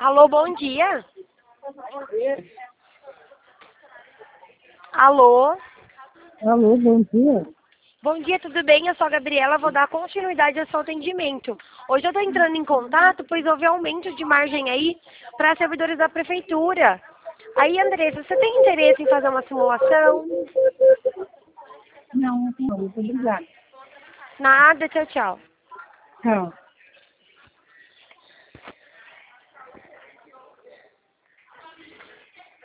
Alô, bom dia. Alô. Alô, bom dia. Bom dia, tudo bem? Eu sou a Gabriela, vou dar continuidade ao seu atendimento. Hoje eu estou entrando em contato, pois houve aumento de margem aí para servidores da prefeitura. Aí, Andressa, você tem interesse em fazer uma simulação? Não, não, muito obrigada. Nada, tchau, tchau. Tchau.